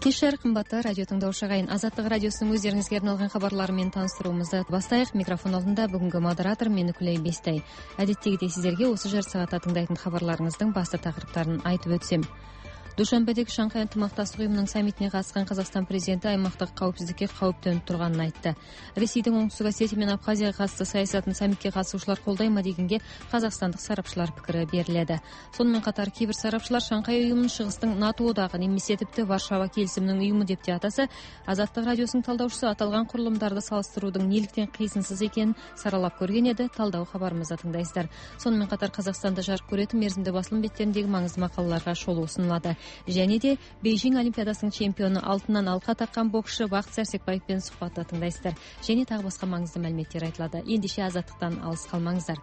Кешір қымбатты радио тыңдаушы ағайын, Азаттық радиосының өздеріңізге арналған хабарларымен таныстыруымызды бастайық. Микрофон алдында бүгінгі модератор мен Күлей Бестай. Әдеттегідей сіздерге осы жарты сағатта тыңдайтын хабарларыңыздың басты тақырыптарын айтып өтсем. Душанбедегі Шанхай ынтымақтастық ұйымының саммитіне қатысқан Қазақстан президенті аймақтық қауіпсіздікке қауіп төніп тұрғанын айтты. Ресейдің Оңтүстік Осетия мен Абхазияға қатысты саясатын саммитке қатысушылар қолдай ма дегенге қазақстандық сарапшылар пікірі беріледі. Сонымен қатар кейбір сарапшылар Шанхай ұйымын шығыстың НАТО одағы немесе тіпті Варшава келісімінің ұйымы деп те атаса, Азаттық радиосының талдаушысы аталған құрылымдарды салыстырудың неліктен қисынсыз екенін саралап көрген еді. Талдау хабарымызда тыңдайсыздар. Сонымен қатар Қазақстанда жарық көретін мерзімді басылым беттеріндегі маңызды мақалаларға шолу ұсынылады. Және де Бейжің Олимпиадасының чемпионы, алтыннан алқа таққан боксшы Бақыт Сәрсекбаевпен сұхбатта тыңдайсыздар. Және тағы басқа маңызды мәліметтер айтылады. Ендеше Азаттықтан алыс қалмаңыздар.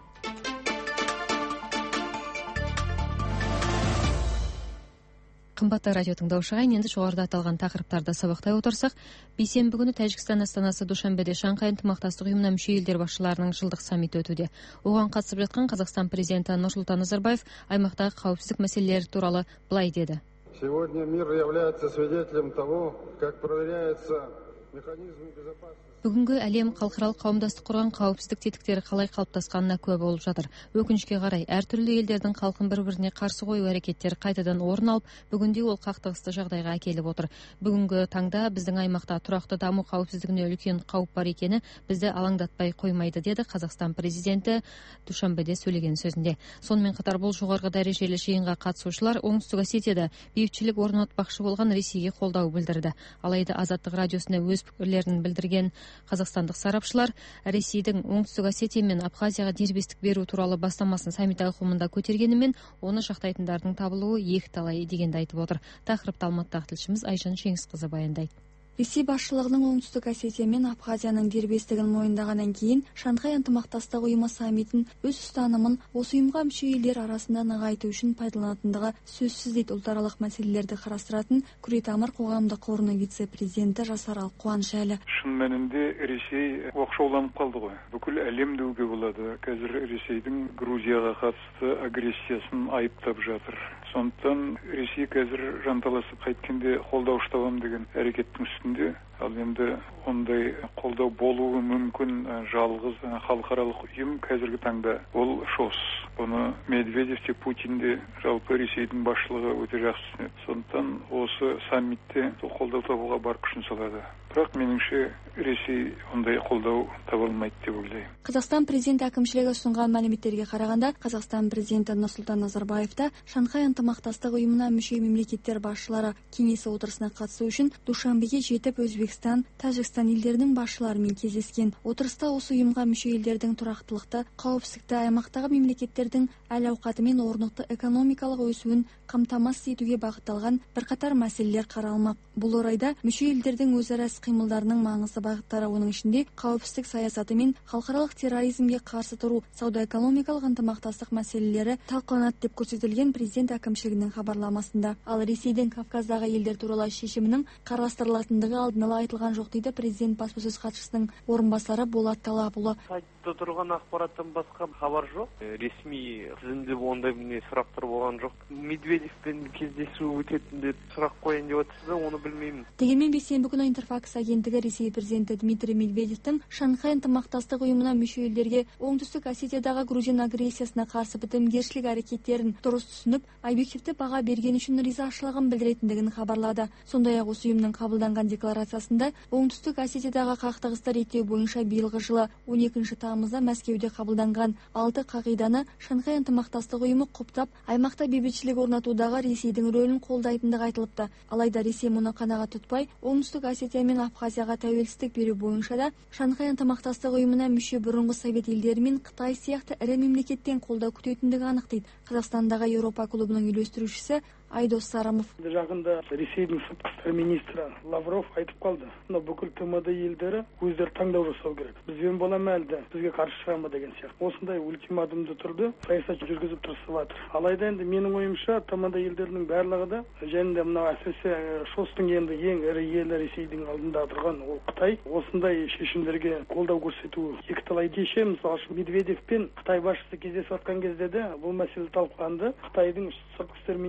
Қымбатты радио тыңдаушыға, енді жоғарыда аталған тақырыптарды сабақтай отырсақ, бейсенбі күні Тәжікстан астанасы Душанбеде Шанхай ынтымақтастық ұйымына мүше елдер басшыларының жылдық саммиті өтуде. Оған қатысып жатқан Қазақстан президенті Нұрсұлтан Назарбаев аймақтағы қауіпсіздік мәселелері туралы былай деді. Сегодня мир является свидетелем того, как проверяется механизм безопасности. Бүгінгі әлем халықаралық қауымдастық құрған қауіпсіздік тетіктері қалай қалыптасқанына куә болып жатыр. Өкінішке қарай, әртүрлі елдердің халқын бір-біріне қарсы қою әрекеттері қайтадан орын алып, бүгінде ол қақтығысты жағдайға әкеліп отыр. Бүгінгі таңда біздің аймақта тұрақты даму қауіпсіздігіне үлкен қауіп бар екені бізді алаңдатпай қоймайды, деді Қазақстан президенті Душанбеде сөйлеген сөзінде. Сонымен қатар бұл жоғарғы дәрежелі жиынға қатысушылар Оңтүстік Осетияда бейбітшілік орнатпақшы болған Ресейге қолдау білдірді. Алайда Азаттық радиосына өз пікірлерін білдірген қазақстандық сарапшылар Ресейдің Оңтүстік Осетия мен Абхазияға дербестік беру туралы бастамасын саммит ауқымында көтергенімен, оны жақтайтындардың табылуы екіталай дегенді айтып отыр. Тақырыпты Алматыдағы тілшіміз Айжан Шеңісқызы баяндайды. Ресей басшылығының Оңтүстік Осетия мен Абхазияның дербестігін мойындағаннан кейін Шанхай ынтымақтастық ұйымы саммитін өз ұстанымын осы ұйымға мүше елдер арасында нығайту үшін пайдаланатындығы сөзсіз, дейді ұлтаралық мәселелерді қарастыратын Күретамыр қоғамдық қорының вице-президенті Жасарал Қуанышәлі. Шын мәнінде Ресей оқшауланып қалды ғой. Бүкіл әлем деуге болады. Қазір Ресейдің Грузияға қатысты агрессиясын айыптап жатыр. Сондықтан Ресей қазір жанталасып қайткенде қолдау табам деген әрекеттің үстінде. Ал енді ондай қолдау болуы мүмкін жалғыз халықаралық ұйым қазіргі таңда ол ШОС. Бұны Медведев те Путин де жалпы Ресейдің басшылығы өте жақсы түсінеді. Сондықтан осы саммитте қолдау табуға бар күшін салады. Бірақ меніңше Ресей ондай қолдау таба алмайды деп ойлаймын. Қазақстан президенті әкімшілігі ұсынған мәліметтерге қарағанда, Қазақстан президенті Нұрсұлтан Назарбаев та Шанхай ынтымақтастық ұйымына мүше мемлекеттер басшылары кеңесі отырысына қатысу үшін Душанбеге жетіп, Өзбекстан, Тәжікстан елдерінің басшыларымен кездескен. Отырыста осы ұйымға мүше елдердің тұрақтылықты, қауіпсіздікті, аймақтағы мемлекеттердің әл-ауқаты мен орнықты экономикалық өсуін қамтамасыз етуге бағытталған бірқатар мәселелер қаралмақ. Бұл орайда мүше елдердің өзара қимылдарының маңызды бағыттары, оның ішінде қауіпсіздік саясаты мен халықаралық терроризмге қарсы тұру, сауда-экономикалық ынтымақтастық мәселелері талқыланады деп көрсетілген президент әкімшілігінің хабарламасында. Ал Ресейдің Кавказдағы елдер туралы шешімінің қарастырылатындығы алдын ала айтылған жоқ, дейді президент баспасөз хатшысының орынбасары Болат Талапұлы. Сайтта тұрған ақпараттан басқа хабар жоқ. Ресми тізімде ондай сұрақтар болған жоқ. Медведевпен кездесу өтетін деп сұрақ қояйын деп отырсыз, оны білмеймін. Дегенмен бейсенбі күні Интерфакс агенттігі Ресей президенті Дмитрий Медведевтің Шанхай ынтымақтастық ұйымына мүше елдерге Оңтүстік Осетиядағы грузин агрессиясына қарсы бітімгершілік әрекеттерін дұрыс түсініп, объективті баға берген үшін ризашылығын білдіретіндігін хабарлады. Сондай-ақ осы ұйымның қабылданған декларациясында Оңтүстік Осетиядағы қақтығысты реттеу бойынша биылғы жылы 12 тамызда Мәскеуде қабылданған 6 қағиданы Шанхай ынтымақтастық ұйымы құптап, аймақта бейбітшілік орнатудағы Ресейдің рөлін қолдайтындығы айтылыпты. Алайда Ресей мұны қанағат тұтпай, Оңтүстік Осетия мен Абхазияға тәуелсіздік беру бойынша да Шанхай ынтымақтастық ұйымына мүше бұрынғы Совет елдері мен Қытай сияқты ірі мемлекеттен қолдау күтетіндігі анық, дейді Қазақстандағы Еуропа клубының үйлестірушісі Айдос Сарымов. Жақында Ресейдің сыртқы істер министрі Лавров айтып қалды. Бүкіл ТМД елдері өздері таңдау жасау керек. Бізбен бола ма әлде, бізге қарсы шыға ма деген сияқты. Осындай ультиматумды тұрды, саясат жүргізіп тырысып жатыр. Алайда енді менің ойымша ТМД елдерінің барлығы да, және де мынау әсіресе ШОСтың енді ең ірі елі Ресейдің алдында тұрған ол Қытай, осындай шешімдерге қолдау көрсету екіталай. Кеше мысалы Медведев пен Қытай басшысы кездесіп жатқан кезде де бұл мәселе талқыланды. Қытайдың сыртқы істер министрлігі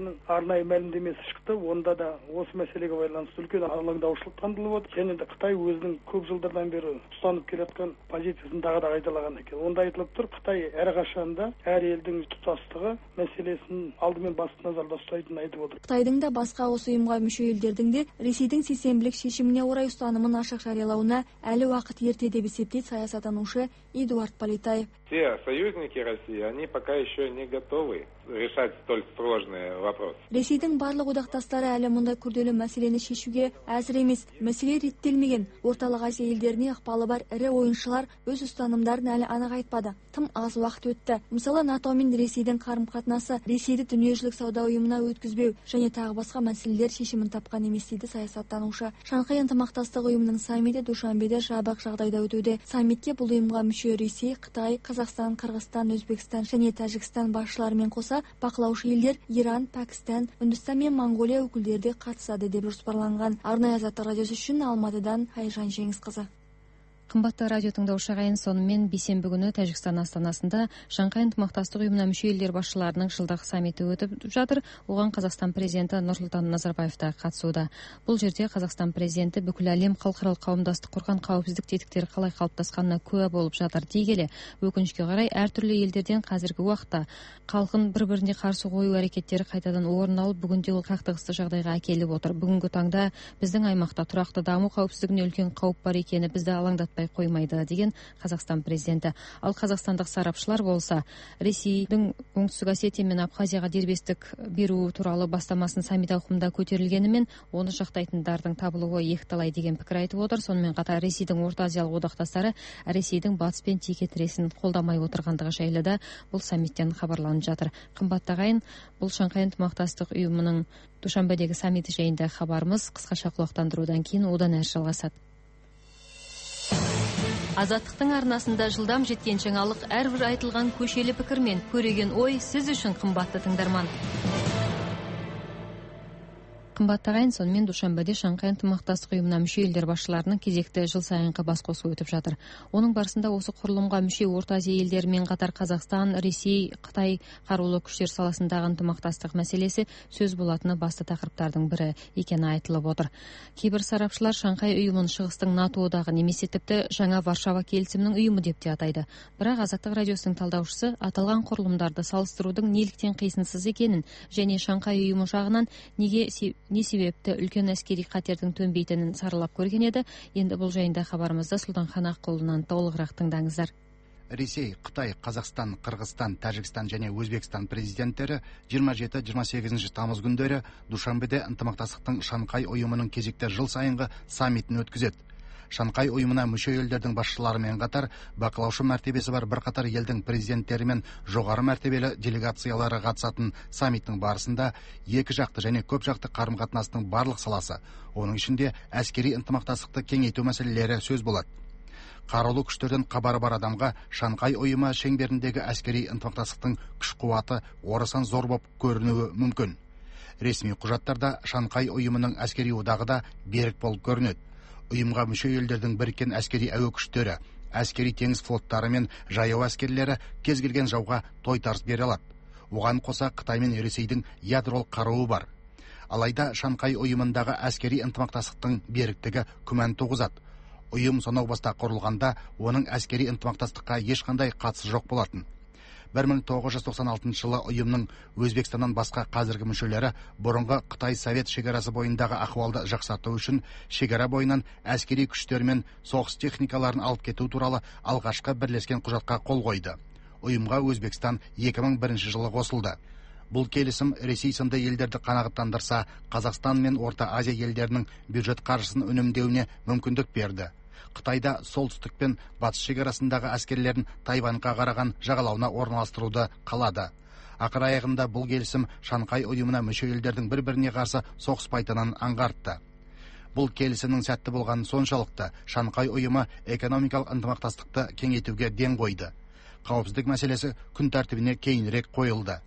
министрінің арнайы мәлімдемесі шықты. Онда да осы мәселеге байланысты үлкен алаңдаушылық танытылып отыр. Және де Қытай өзінің көп жылдардан бері ұстанып келе жатқан позициясын тағы да қайталаған екен. Онда айтылып тұр, Қытай әрқашанда әр елдің тұтастығы мәселесін алдымен басты назарда ұстайтынын айтып отыр. Қытайдың да басқа осы ұйымға мүше елдердің де Ресейдің сейсенбілік шешіміне орай ұстанымын ашық жариялауына әлі уақыт ерте деп есептейді саясаттанушы Эдуард Политаев. Те союзники России, они пока еще не готовы решать столь сложные вопросы. Ресейдің барлық одақтастары әлі мұндай күрделі мәселені шешуге әзір емес. Мәселе реттелмеген. Орталық Азия елдеріне ықпалы бар ірі ойыншылар өз ұстанымдарын әлі анық айтпады. Тым аз уақыт өтті. Мысалы, НАТО мен Ресейдің қарым-қатынасы, Ресейді дүниежүзілік сауда ұйымына өткізбеу және тағы басқа мәселелер шешімін тапқан емес дейді саясаттанушы. Шанхай ынтымақтастық ұйымының саммиті Душанбеде жабық жағдайда өтуде. Саммитке бұл ұйымға мүше Ресей, Қытай, Қазақстан, Қырғызстан, Өзбекстан және Тәжікстан басшыларымен қоса бақылаушы елдер Иран, Пәкістан, Үндістан мен Монғолия өкілдері де қатысады деп жоспарланған. Арнайы Азаттық радиосы үшін Алматыдан Айжан Жеңісқызы. Қымбатты радио тыңдаушы ағайын, сонымен бейсенбі күні Тәжікстан астанасында Шанхай ынтымақтастық ұйымына мүше елдер басшыларының жылдық саммиті өтіп жатыр. Оған Қазақстан президенті Нұрсұлтан Назарбаев та қатысуда. Бұл жерде Қазақстан президенті бүкіл әлем халықаралық қауымдастық құрған қауіпсіздік тетіктері қалай қалыптасқанына куә болып жатыр дей келе, өкінішке қарай әртүрлі елдерден қазіргі уақытта халқын бір-біріне қарсы қою әрекеттері қайтадан орын алып, бүгінде ол қақтығысты жағдайға әкеліп отыр. Бүгінгі таңда біздің аймақта тұрақты даму қауіпсіздігіне үлкен қауіп бар екені бізді алаңдатпай қоймайды деген Қазақстан президенті. Ал қазақстандық сарапшылар болса, Ресейдің Оңтүстік Осетия мен Абхазияға дербестік беру туралы бастамасын саммит ауқымында көтерілгенімен, оны жақтайтындардың табылуы екіталай деген пікір айтып отыр. Сонымен қатар Ресейдің Орта Азиялық одақтастары Ресейдің батыспен текетіресін қолдамай отырғандығы жайлы да бұл саммиттен хабарланып жатыр. Қымбатты ағайын, бұл Шанхай ынтымақтастық ұйымының Душанбедегі саммиті жайында хабарымыз қысқаша құлақтандырудан кейін одан әрі жалғасады. Азаттықтың арнасында жылдам жеткен жаңалық, әрбір айтылған көшелі пікір мен көреген ой сіз үшін қымбатты тыңдарман. Қымбатты ағайын, сонымен Душанбеде Шанхай ынтымақтастық ұйымына мүше елдер басшыларының кезекті жыл сайынғы басқосуы өтіп жатыр. Оның барысында осы құрылымға мүше Орта Азия елдерімен қатар Қазақстан, Ресей, Қытай қарулы күштер саласындағы ынтымақтастық мәселесі сөз болатыны басты тақырыптардың бірі екені айтылып отыр. Кейбір сарапшылар Шанхай ұйымын шығыстың НАТО одағы немесе тіпті жаңа Варшава келісімінің ұйымы деп те атайды. Бірақ Азаттық радиосының талдаушысы аталған құрылымдарды салыстырудың неліктен қисынсыз екенін және Шанхай ұйымы жағынан не себепті үлкен әскери қатердің төнбейтінін саралап көрген еді. Енді бұл жайында хабарымызда Сұлтанхан Аққұлынан толығырақ тыңдаңыздар. Ресей, Қытай, Қазақстан, Қырғызстан, Тәжікстан және Өзбекстан президенттері 27-28 тамыз күндері Душанбеде ынтымақтастықтың Шанхай ұйымының кезекті жыл сайынғы саммитін өткізеді. Шанхай ұйымына мүше елдердің басшыларымен қатар бақылаушы мәртебесі бар бірқатар елдің президенттері мен жоғары мәртебелі делегациялары қатысатын саммиттің барысында екі жақты және көп жақты қарым-қатынастың барлық саласы, оның ішінде әскери ынтымақтастықты кеңейту мәселелері сөз болады. Қарулы күштерден хабары бар адамға Шанхай ұйымы шеңберіндегі әскери ынтымақтастықтың күш-қуаты орасан зор болып көрінуі мүмкін. Ресми құжаттарда Шанхай ұйымының әскери одағы да берік болып көрінеді. Ұйымға мүше елдердің біріккен әскери әуе күштері, әскери теңіз флоттары мен жаяу әскерлері кез келген жауға тойтарыс бере алады. Оған қоса Қытай мен Ресейдің ядролық қаруы бар. Алайда Шанхай ұйымындағы әскери ынтымақтастықтың беріктігі күмән туғызады. Ұйым сонау баста құрылғанда оның әскери ынтымақтастыққа ешқандай қатысы жоқ болатын. 1996 жылы ұйымның Өзбекстаннан басқа қазіргі мүшелері бұрынғы Қытай Совет шекарасы бойындағы ахуалды жақсарту үшін шекара бойынан әскери күштер мен соғыс техникаларын алып кету туралы алғашқы бірлескен құжатқа қол қойды. Ұйымға Өзбекстан 2001 жылы қосылды. Бұл келісім Ресей сынды елдерді қанағаттандырса, Қазақстан мен Орта Азия елдерінің бюджет қаржысын үнемдеуіне мүмкіндік берді. Қытайда солтүстік пен батыс шекарасындағы әскерлерін Тайваньға қараған жағалауына орналастыруды қалады. Ақыр аяғында бұл келісім Шанхай ұйымына мүше елдердің бір-біріне қарсы соғыспайтынын аңғартты. Бұл келісімнің сәтті болғаны соншалықты Шанхай ұйымы экономикалық ынтымақтастықты кеңейтуге ден қойды. Қауіпсіздік мәселесі күн тәртібіне кейінірек қойылды.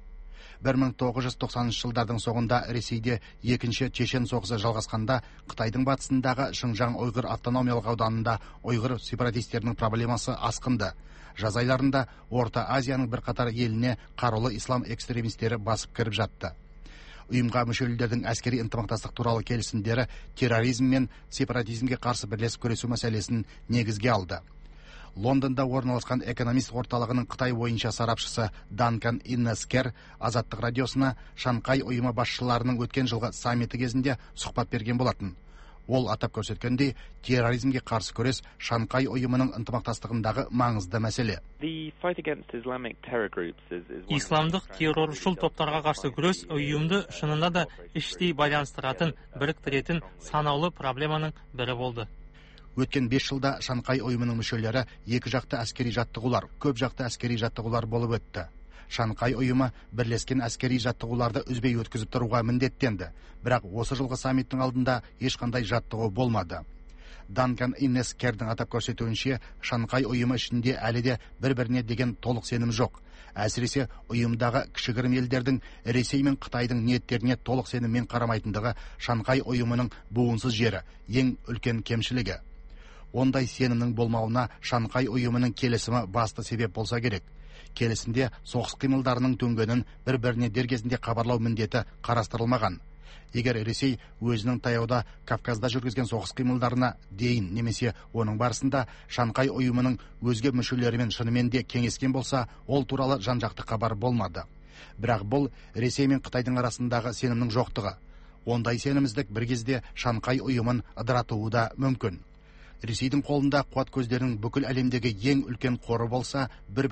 1990 жылдардың соңында Ресейде екінші Чечен соғысы жалғасқанда Қытайдың батысындағы Шыңжаң ұйғыр автономиялық ауданында ұйғыр сепаратистерінің проблемасы асқынды. Жаз айларында Орта Азияның бірқатар еліне қарулы ислам экстремистері басып кіріп жатты. Ұйымға мүше елдердің әскери ынтымақтастық туралы келісімдері терроризм мен сепаратизмге қарсы бірлесіп күресу мәселесін негізге алды. Лондонда орналасқан экономист орталығының Қытай бойынша сарапшысы Данкан Иннескер Азаттық радиосына Шанхай ұйымы басшыларының өткен жылғы саммиті кезінде сұхбат берген болатын. Ол атап көрсеткендей, терроризмге қарсы күрес Шанхай ұйымының ынтымақтастығындағы маңызды мәселе. Исламдық терроршыл топтарға қарсы күрес ұйымды шынында да іштей байланыстыратын, біріктіретін санаулы проблеманың бірі болды. Өткен 5 жылда Шанхай ұйымының мүшелері екі жақты әскери жаттығулар, көп жақты әскери жаттығулар болып өтті. Шанхай ұйымы бірлескен әскери жаттығуларды үзбей өткізіп тұруға міндеттенді, бірақ осы жылғы саммиттің алдында ешқандай жаттығу болмады. Данкан Иннескердің атап көрсетуінше, Шанхай ұйымы ішінде әлі де бір-біріне деген толық сенім жоқ. Әсіресе ұйымдағы кішігірім елдердің Ресей мен Қытайдың ниеттеріне толық сеніммен қарамайтындығы Шанхай ұйымының буынсыз жері, ең үлкен кемшілігі. Ондай сенімнің болмауына Шанхай ұйымының келісімі басты себеп болса керек. Келісімде соғыс қимылдарының төнгенін бір-біріне дер кезінде хабарлау міндеті қарастырылмаған. Егер Ресей өзінің таяуда Кавказда жүргізген соғыс қимылдарына дейін немесе оның барысында Шанхай ұйымының өзге мүшелерімен шынымен де кеңескен болса, ол туралы жан-жақты хабар болмады. Бірақ бұл Ресей мен Қытайдың арасындағы сенімнің жоқтығы. Ондай сенімсіздік бір кезде Шанхай ұйымын ыдыратуы да мүмкін. Ресейдің қолында қуат көздерінің бүкіл әлемдегі ең үлкен қоры болса,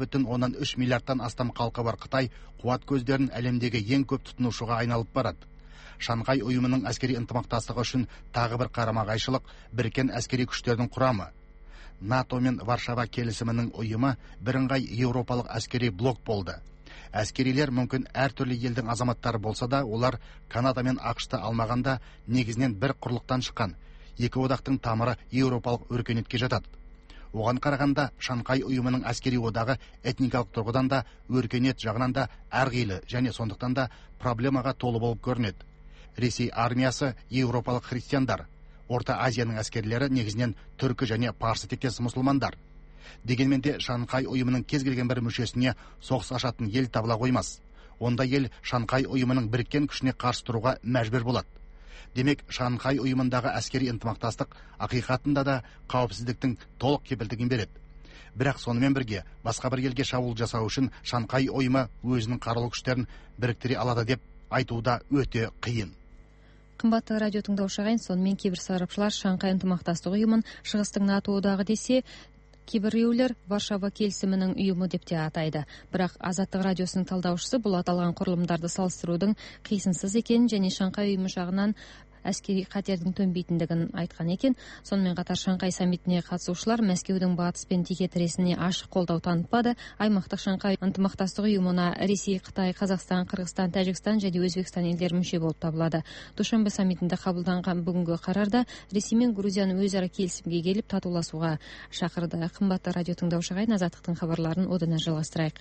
1,3 миллиардтан астам халқы бар Қытай қуат көздерін әлемдегі ең көп тұтынушыға айналып барады. Шанхай ұйымының әскери ынтымақтастығы үшін тағы бір қарама-қайшылық біріккен әскери күштердің құрамы. НАТО мен Варшава келісімінің ұйымы бірыңғай еуропалық әскери блок болды. Әскерилер мүмкін әртүрлі елдің азаматтары болса да, олар Канада мен ақш-ты алмағанда негізінен бір құрлықтан шыққан. Екі одақтың тамыры еуропалық өркениетке жатады. Оған қарағанда Шанхай ұйымының әскери одағы этникалық тұрғыдан да, өркениет жағынан да әрқилы және сондықтан да проблемаға толы болып көрінеді. Ресей армиясы еуропалық христиандар, Орта Азияның әскерлері негізінен түркі және парсы тектес мұсылмандар. Дегенмен де Шанхай ұйымының кез келген бір мүшесіне соғыс ашатын ел табыла қоймас. Онда ел Шанхай ұйымының біріккен күшіне қарсы тұруға мәжбүр болады. Демек, Шанхай ұйымындағы әскери ынтымақтастық ақиқатында да қауіпсіздіктің толық кепілдігін береді. Бірақ сонымен бірге басқа бір елге шабуыл жасау үшін Шанхай ұйымы өзінің қарулы күштерін біріктіре алады деп айтуда өте қиын. Қымбатты радио тыңдаушы ағайын, сонымен кейбір сарапшылар Шанхай ынтымақтастық ұйымын шығыстың НАТО одағы десе, кейбіреулер Варшава келісімінің ұйымы деп те атайды. Бірақ Азаттық радиосының талдаушысы бұл аталған құрылымдарды салыстырудың қисынсыз екенін және Шанхай ұйымы жағынан әскери қатердің төнбейтіндігін айтқан екен. Сонымен қатар Шанхай саммитіне қатысушылар Мәскеудің батыс пен текетіресіне ашық қолдау танытпады. Аймақтық Шанхай ынтымақтастық ұйымына Ресей, Қытай, Қазақстан, Қырғызстан, Тәжікстан және Өзбекстан елдері мүше болып табылады. Душанбе саммитінде қабылданған бүгінгі қарарда Ресей мен Грузияны өзара келісімге келіп татуласуға шақырды. Қымбатты радио тыңдаушы ағайын, Азаттықтың хабарларын одан әрі жалғастырайық.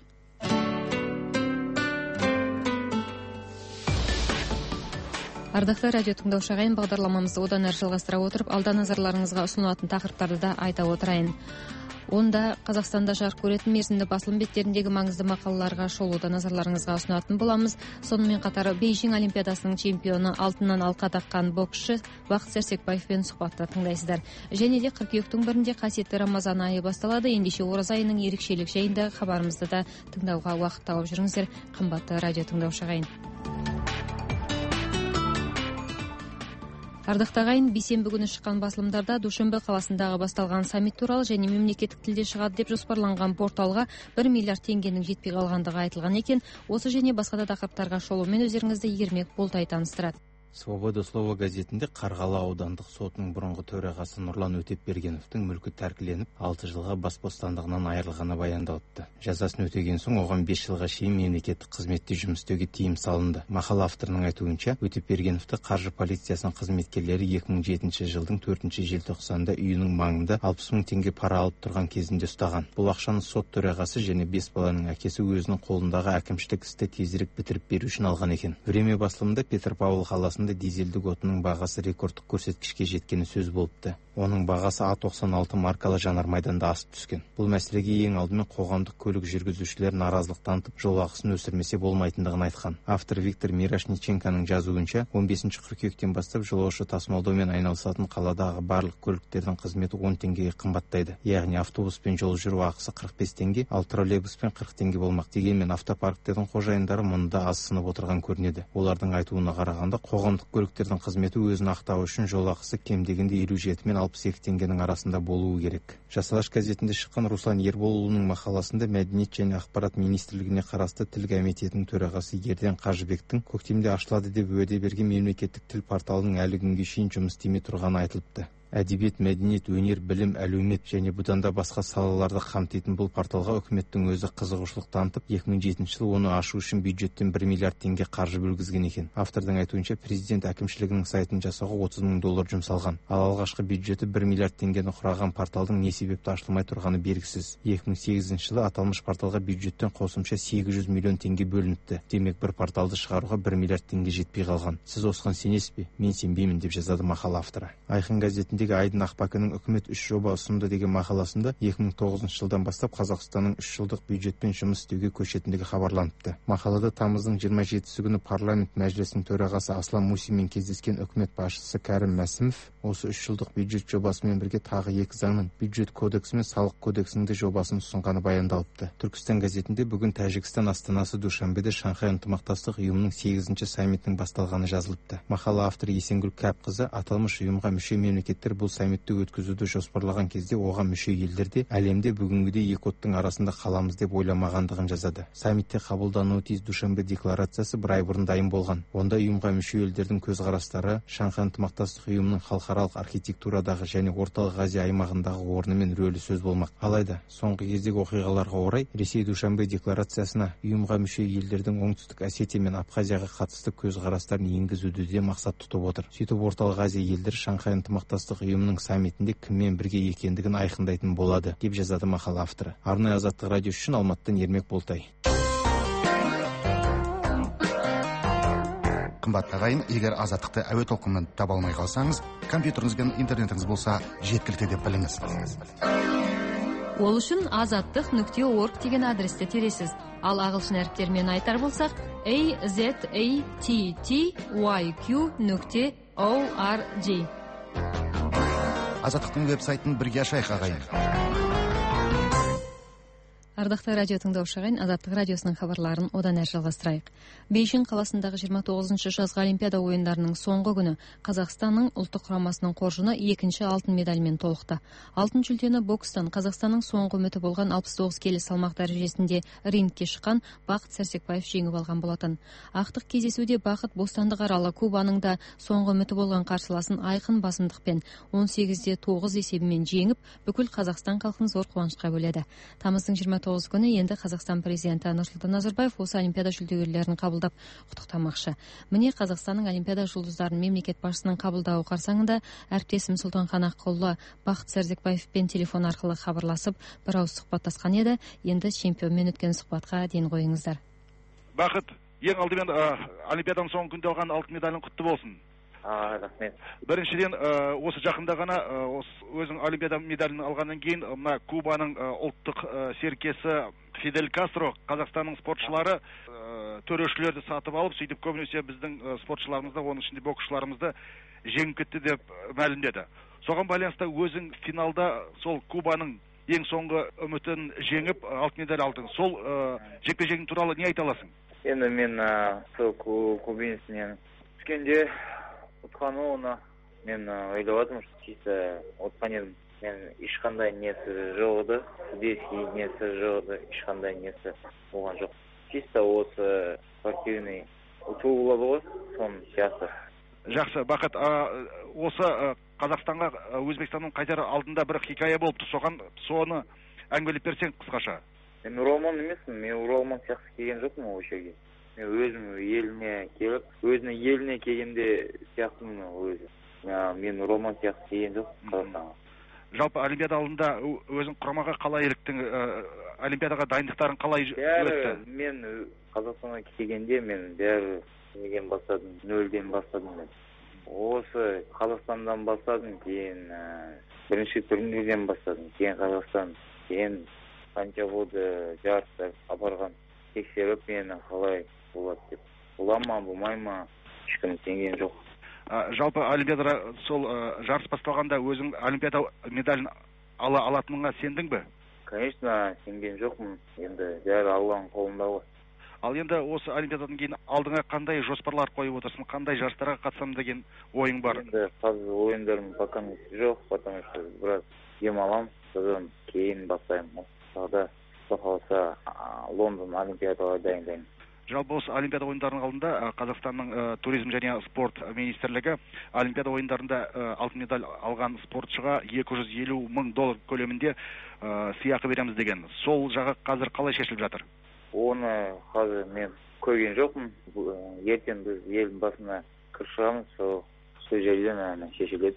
Ардақты радио тыңдаушы ағайын, бағдарламамызды одан әрі жалғастыра отырып, алда назарларыңызға ұсынылатын тақырыптарды да айта отырайын. Онда Қазақстанда жарық көретін мерзімді басылым беттеріндегі маңызды мақалаларға шолуды назарларыңызға ұсынатын боламыз. Сонымен қатар Бейжің Олимпиадасының чемпионы, алтыннан алқа таққан боксшы Бақыт Сәрсекбаевпен сұхбатты тыңдайсыздар. Және де қыркүйектің 1-інде қасиетті Рамазан айы басталады. Ендеше ораза айының ерекшелік жайындағы хабарымызды да тыңдауға уақыт тауып жүріңіздер. Қымбатты радио тыңдаушы ағайын. Ардақты ағайын, бейсенбі күні шыққан басылымдарда Душанбе қаласындағы басталған саммит туралы және мемлекеттік тілде шығады деп жоспарланған порталға 1 миллиард теңгенің жетпей қалғандығы айтылған екен. Осы және басқа да тақырыптарға шолумен өздеріңізді Ермек Болтай таныстырады. Свобода слова газетінде Қарғалы аудандық сотының бұрынғы төрағасы Нұрлан Өтепбергеновтың мүлкі тәркіленіп, 6 жылға бас бостандығынан айырылғаны баяндалыпты. Жазасын өтеген соң оған 5 жылға шейін мемлекеттік қызметте жұмыс істеуге тыйым салынды. Мақала авторының айтуынша, Өтепбергеновты қаржы полициясының қызметкерлері 2007 жылдың 4 желтоқсанда үйінің маңында 60 мың теңге пара алып тұрған кезінде ұстаған. Бұл ақшаны сот төрағасы және 5 баланың әкесі өзінің қолындағы әкімшілік істі тезірек бітіріп беру үшін алған екен. Время басылымында Петропавл қаласында аралығында дизельдік отынның бағасы рекордтық көрсеткішке жеткені сөз болыпты. Оның бағасы А96 маркалы жанармайдан да асып түскен. Бұл мәселеге ең алдымен қоғамдық көлік жүргізушілер наразылық танытып, жол ақысын өсірмесе болмайтындығын айтқан. Автор Виктор Мирошниченконың жазуынша, 15 қыркүйектен бастап жолаушы тасымалдаумен айналысатын қаладағы барлық көліктердің қызметі 10 теңгеге қымбаттайды. Яғни автобуспен жол жүру ақысы 45 теңге, ал троллейбуспен 40 теңге болмақ. Дегенмен автопарктердің қожайындары мұнда аз сынып отырған көрінеді. Олардың айтуына қарағанда, қоғамдық көліктердің қызметі өзін ақтау үшін жол ақысы кем дегенде 57 мен 62 теңгенің арасында болуы керек. Жас Алаш газетінде шыққан Руслан Ерболұлының мақаласында Мәдениет және ақпарат министрлігіне қарасты тіл комитетінің төрағасы Ерден Қажыбектің көктемде ашылады деп уәде берген мемлекеттік тіл порталының әлі күнге шейін жұмыс істемей тұрғаны айтылыпты. Әдебиет, мәдениет, өнер, білім, әлеумет және бұдан да басқа салаларды қамтитын бұл порталға үкіметтің өзі қызығушылық танытып, 2007 жылы оны ашу үшін бюджеттен 1 миллиард теңге қаржы бөлгізген екен. Автордың айтуынша, президент әкімшілігінің сайтын жасауға 30 мың доллар жұмсалған. Ал алғашқы бюджеті 1 миллиард теңгені құраған порталдың не себепті ашылмай тұрғаны белгісіз. 2008 жылы аталмыш порталға бюджеттен қосымша 800 миллион теңге бөлініпті. Демек, бір порталды шығаруға 1 миллиард теңге жетпей қалған. Сіз осыған сенесіз бе? Мен сенбеймін, деп жазады мақала авторы. Айқын газетінде Айдын Ақбакының үкімет 3 жоба ұсынды деген мақаласында 2009 жылдан бастап Қазақстанның 3 жылдық бюджетпен жұмыс істеуге көшетіндігі хабарланыпты. Мақалада тамыздың 27 күні парламент мәжілісінің төрағасы Аслан Мусинмен кездескен үкімет басшысы Кәрім Мәсімов осы 3 жылдық бюджет жобасымен бірге тағы 2 заңның, бюджет кодексі мен салық кодексінің де жобасын ұсынғаны баяндалыпты. Түркістан газетінде бүгін Тәжікстан астанасы Душанбеде Шанхай ынтымақтастық ұйымының 8-ші саммитінің басталғаны жазылыпты. Мақала авторы Есенгүл Кәпқызы аталмыш ұйымға мүше мемлекеттер бұл саммитті өткізуді жоспарлаған кезде оған мүше елдерде әлемде бүгінгідей екі оттың арасында қаламыз деп ойламағандығын жазады. Саммитте қабылдануы тиіс Душанбе декларациясы бір ай бұрын дайын болған. Онда ұйымға мүше елдердің көзқарастары Шанхай ынтымақтастық ұйымының халықаралық архитектурадағы және Орталық Азия аймағындағы орны мен рөлі сөз болмақ. Алайда, соңғы кездегі оқиғаларға орай Ресей Душанбе декларациясына ұйымға мүше елдердің Оңтүстік Осетия мен Абхазияға қатысты көзқарастарын енгізуді де мақсат тұтып отыр. Сөйтіп Орталық Азия елдері Шанхай ынтымақтастық ұйымының саммитінде кіммен бірге екендігін айқындайтын болады, деп жазады мақала авторы. Арнайы Азаттық радиосы үшін Алматыдан Ермек Болтай. Қымбатты ағайын, егер Азаттықты әуе толқынынан таба алмай қалсаңыз, компьютеріңіз бен интернетіңіз болса жеткілікті деп біліңіз. Ол үшін azattıq.org деген адресті тересіз. Ал ағылшын әріптермен айтар болсақ, azattyq.org. Азаттықтың веб-сайтын бірге ашайық ағайын. Ардақты радио тыңдаушы ағайын, Азаттық радиосының хабарларын одан әрі жалғастырайық. Бейжің қаласындағы 29-шы жазғы Олимпиада ойындарының соңғы күні Қазақстанның ұлттық құрамасының қоржыны 2-ші алтын медальмен толықты. Алтын жүлдені бокстан Қазақстанның соңғы үміті болған 69 келі салмақ дәрежесінде рингке шыққан Бақыт Сәрсекбаев жеңіп алған болатын. Ақтық кездесуде Бақыт бостандық аралы Кубаның да соңғы үміті болған қарсыласын айқын басымдықпен 18-9 есебімен жеңіп, бүкіл Қазақстан халқын зор қуанышқа бөледі. Тамыздың 29 күні енді Қазақстан президенті Нұрсұлтан Назарбаев осы Олимпиада жүлдегерлерін қабылдап құттықтамақшы. Міне Қазақстанның Олимпиада жұлдыздарын мемлекет басшысының қабылдауы қарсаңында әріптесім Сұлтанхан Аққұлы Бақыт Сәрсекбаевпен телефон арқылы хабарласып, бір ауыз сұхбаттасқан еді. Енді чемпионмен өткен сұхбатқа ден қойыңыздар. Бақыт, ең алдымен Олимпиаданың соңғы күнде алған алтын медалін құтты болсын. Рахмет. Біріншіден, осы жақында ғана өзің Олимпиада медалін алғаннан кейін, мына Кубаның ұлттық серкесі Фидель Кастро Қазақстанның спортшылары төрешілерді сатып алып, сөйтіп көбінесе біздің спортшыларымызды, оның ішінде боксшыларымызды жеңіп кетті деп мәлімдеді. Соған байланысты өзің финалда сол Кубаның ең соңғы үмітін жеңіп алтын медаль алдың. Сол жекпе-жегің туралы не айта аласың? Енді мен сол кубинецінен түскенде ұтқаны оны мен ойлап жатырмын, чисто ұтқан едім. Мен ешқандай несі жоқ еді, судейский несі жоқ еді, ешқандай несі болған жоқ. Чисто осы спортивный ұту болады ғой, соның сияқты. Жақсы, Бақыт, осы Қазақстанға Өзбекстанның қайтар алдында бір хикая болыпты, соны әңгімелеп берсең қысқаша. Мен роман емеспін, мен роман сияқты келген жоқпын ол жерге. Мен өзім еліне келіп, өзінің еліне келгенде сияқтымын өзі. Мен роман сияқты келген жоқпын Қазақстанға. Жалпы Олимпиада алдында өзің құрамаға қалай еліктің, Олимпиадаға дайындықтарын қалай өтті? Мен Қазақстанға келгенде мен бәрі неден бастадым, 0-ден бастадым мен. Осы Қазақстандан бастадым, кейін бірінші турнирден бастадым, кейін Қазақстан, кейін қанша болды жарыстар апарған, тексеріп мені қалай болады деп. Болады ма, болмай ма, ешкім сенген жоқ. Жалпы олимпиадада сол жарыс басталғанда өзің олимпиада медалін алатыныңа сендің бе? Конечно, сенген жоқпын. Енді бәрі Алланың қолында ғой. Ал енді осы олимпиададан кейін алдыңа қандай жоспарлар қойып отырсың, қандай жарыстарға қатысамын деген ойың бар? Енді қазір ойындарым пока жоқ, потому что біраз демаламын, содан кейін бастаймын. Тағы қалса Лондон олимпиадаға дайындаймын. Жалпы осы олимпиада ойындарының алдында Қазақстанның туризм және спорт министрлігі олимпиада ойындарында алтын медаль алған спортшыға $250,000 көлемінде сыйақы береміз деген. Сол жағы қазір қалай шешіліп жатыр? Оны қазір мен көрген жоқпын. Ертең біз елдің басына шығамыз, сол жерден шешіледі.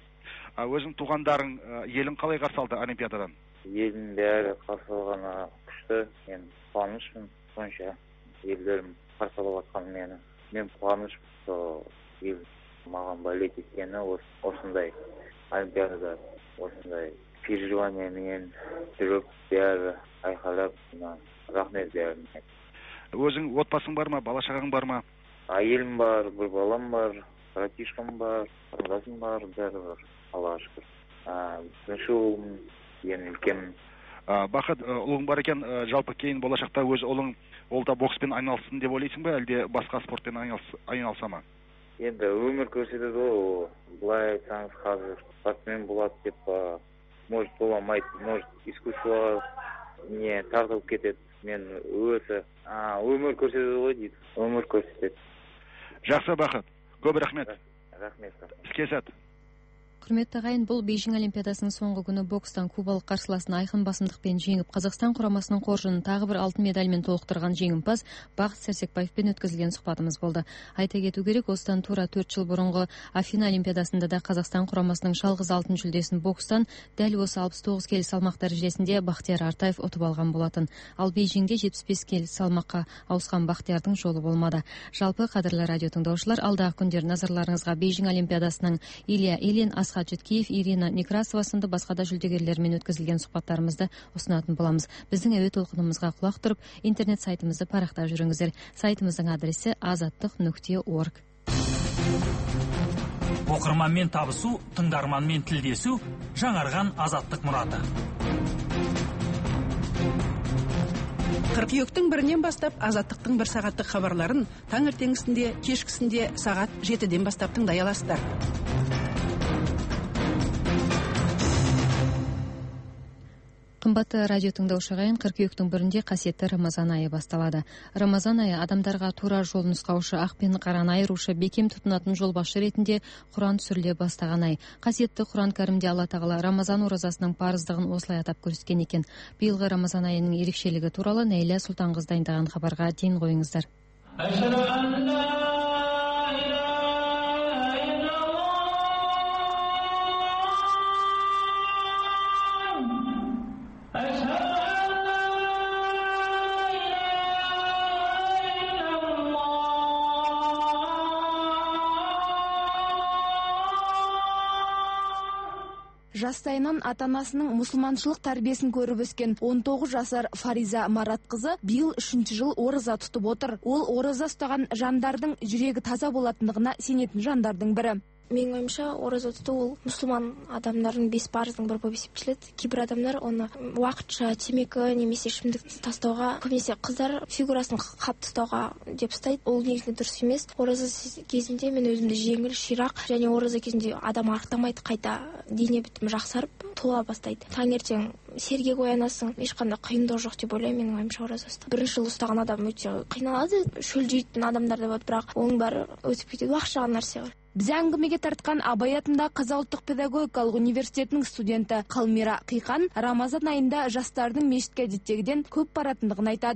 Өзің туғандарың, елің қалай қарсы алды олимпиададан? Елдің бәрі қарсы алғаны күшті. Мен қуанышпын, сонша елдерім қарсы алып жатқаны мен қуанышпын. Сол ел маған болеть еткені осындай олимпиадада, осындай переживаниямен жүріп, бәрі айқайлап, рахмет бәріне. Өзің отбасың бар ма, бала-шағаң бар ма? Әйелім бар, бір балам бар, братишкам бар, қарындасым бар, бәрі бар. Аллаға шүкір. Бірінші ұлым, ең үлкенім. Бақыт, ұлың бар екен, жалпы кейін болашақта өз ұлың ол да бокспен айналсын деп ойлайсың ба, әлде басқа спортпен айналса ма? Енді өмір көрсетеді ғой, былай айтсаңыз қазір спортсмен болады деп, может боламайды, может искусствоға не тартылып кетеді. Мен өзі өмір көрсетеді ғой дейді, өмір көрсетеді. Жақсы, Бақыт, көп рахмет. Рахмет. Іске сәт. Құрметті ағайын, бұл Бейжің олимпиадасының соңғы күні бокстан кубалық қарсыласын айқын басымдықпен жеңіп, Қазақстан құрамасының қоржынын тағы бір алтын медальмен толықтырған жеңімпаз Бақыт Сәрсекбаевпен өткізілген сұхбатымыз болды. Айта кету керек, осыдан тура 4 жыл бұрынғы Афина олимпиадасында да Қазақстан құрамасының жалғыз алтын жүлдесін бокстан дәл осы 69 келі салмақ дәрежесінде Бақтияр Артаев ұтып алған болатын. Ал Бейжіңде 75 келі салмаққа ауысқан Бақтиярдың жолы болмады. Жалпы, қадірлі радио тыңдаушылар, алдағы күндер назарларыңызға Бейжің олимпиадасының Илья Ильин, Асхат Жүткеев, Ирина Некрасова сынды басқа да жүлдегерлермен өткізілген сұхбаттарымызды ұсынатын боламыз. Біздің әуе толқынымызға құлақ тұрып, интернет сайтымызды парақтап жүріңіздер. Сайтымыздың адресі azаттық.org. Оқырманмен табысу, тыңдарманмен тілдесу, жаңарған Азаттық мұраты. Қыркүйектің 1-нен бастап Азаттықтың 1 сағаттық хабарларын таңертеңгісінде, кешкісінде сағат 7-ден бастап тыңдай аласыздар. Қымбатты радио тыңдаушы ағайын, қыркүйектің 1-де қасиетті Рамазан айы басталады. Рамазан айы адамдарға тура жол нұсқаушы, ақ пен қараны айырушы, бекем тұтынатын жолбасшы ретінде Құран түсіріле бастаған ай. Қасиетті Құран кәрімде Алла тағала Рамазан оразасының парыздығын осылай атап көрсеткен екен. Биылғы Рамазан айының ерекшелігі туралы Нәйлә Сұлтанқыз дайындаған хабарға ден қойыңыздар. Жастайынан ата-анасының мұсылманшылық тәрбиесін көріп өскен 19 жасар Фариза Маратқызы биыл 3-ші жыл ораза тұтып отыр. Ол ораза ұстаған жандардың жүрегі таза болатындығына сенетін жандардың бірі. Менің ойымша, ораза тұту ол мұсылман адамдардың 5 парыздың бірі болып есептеледі. Кейбір адамдар оны уақытша темекі немесе ішімдік тастауға, көбінесе қыздар фигурасын қалыпты ұстауға деп ұстайды. Ол негізінде дұрыс емес. Ораза кезінде мен өзімді жеңіл, ширақ және ораза кезінде адам арықтамайды, қайта дене бітімі жақсарып тола бастайды. Таңертең сергек оянасың, ешқандай қиындық жоқ деп ойлаймын. Менің ойымша, ораза ұстау. Бірінші жыл ұстаған адам өте қиналады, шөлдейтін адамдар да болады, бірақ оның бәрі өтіп кетеді, уақытша нәрсе ғой. Біз әңгімеге тартқан Абай атындағы Қазақ ұлттық педагогикалық университетінің студенті Қалмира Қиқан Рамазан айында жастардың мешітке әдеттегіден көп баратындығын айтады.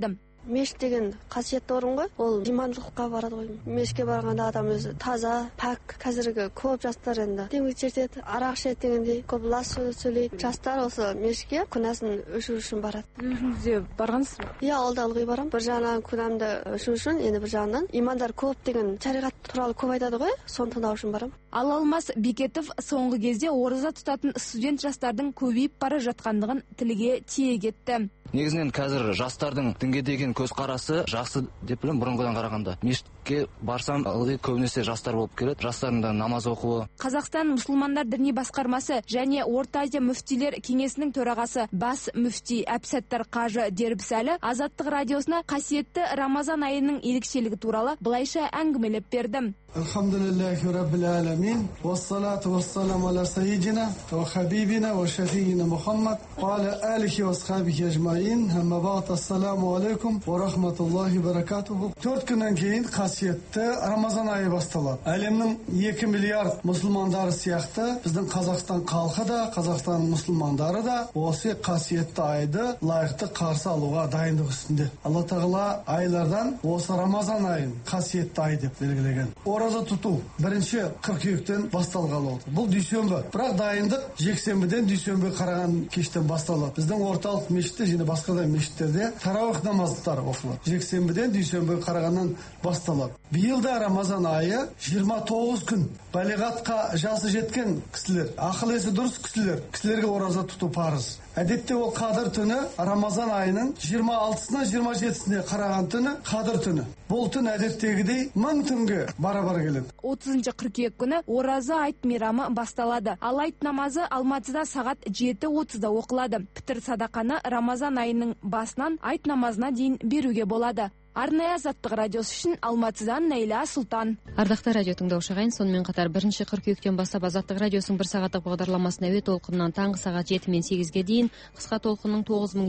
Мешіт деген қасиетті орын ғой, ол имандылыққа барады ғой. Мешітке барғанда адам өзі таза, пәк. Қазіргі көп жастар енді темекі шертеді, арақ ішеді дегендей, көп лас сөйлейді. Жастар осы мешітке күнәсін өшу үшін барады. Өзіңізде барғансыз ба? Иә, ол да ылғи барам. Бір жағынан күнәмді өшу үшін, енді бір жағынан имандар көп деген шариғат туралы көп айтады ғой, соны тыңдау үшін барам. Ал Алмас Бекетов соңғы кезде ораза тұтатын студент жастардың көбейіп бара жатқандығын тілге тиек етті. Негізінен қазір жастардың дінге деген көзқарасы жақсы деп білем, бұрынғыдан қарағанда. Мешітке барсам, ылғи көбінесе жастар болып келеді, жастардың да намаз оқуы. Қазақстан мұсылмандар діни басқармасы және Орта Азия мүфтилер кеңесінің төрағасы бас мүфти Әбсаттар Қажы Дербісәлі Азаттық радиосына қасиетті Рамазан айының ерекшелігі туралы былайша әңгімелеп берді. Алхамдулиллахи раббил аламин, вассалату вассаламу аля сайидина ва хабибина ва шафиина Мухаммад ва аля алихи ва асхабихи ажмаин. Амма ба'д, ассаламу алейкум ва рахматуллахи ва баракатуху. 4 күннен кейін қасиетті Рамазан айы басталады. Әлемнің 2 миллиард мұсылмандары сияқты біздің Қазақстан халқы да, Қазақстан мұсылмандары да осы қасиетті айды лайықты қарсы алуға дайындық үстінде. Алла тағала айлардан осы Рамазан айын қасиетті ай деп белгілеген. Ораза тұту 1-ші қыркүйектен басталғалы отыр. Бұл дүйсенбі. Бірақ дайындық жексенбіден дүйсенбі қараған кештен басталады. Біздің орталық мешітте және басқа да мешіттерде тарауих намаздары оқылады. Жексенбіден дүйсенбі қарағаннан басталады. Биылда Рамазан айы 29 күн. Балиғатқа жасы жеткен кісілер, ақыл есі дұрыс кісілерге ораза тұту парыз. Әдетте ол Қадыр түні Рамазан айының 26-сына 27-сіне қараған түні Қадыр түні. Бұл түн әдеттегідей 1000 түнге бара-бар келеді. 30 қыркүйек күні ораза айт мейрамы басталады. Ал айт намазы Алматыда сағат 7:30-да оқылады. Пітір садақаны Рамазан айының басынан айт намазына дейін беруге болады. Арнайы Азаттық радиосы үшін Алматыдан Нәйлә Сұлтан. Ардақты радио тыңдаушы ағайын, сонымен қатар 1-ші қыркүйектен бастап Азаттық радиосының 1 сағаттық бағдарламасын әуе толқынынан таңғы сағат 7 мен 8-ге дейін, қысқа толқынның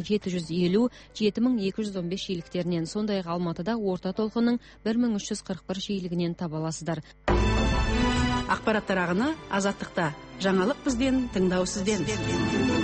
9750, 7215 жиіліктерінен, сондай-ақ Алматыда орта толқынның 1341 жиілігінен таба аласыздар. Ақпараттар ағыны Азаттықта. Жаңалық бізден, тыңдау сізден.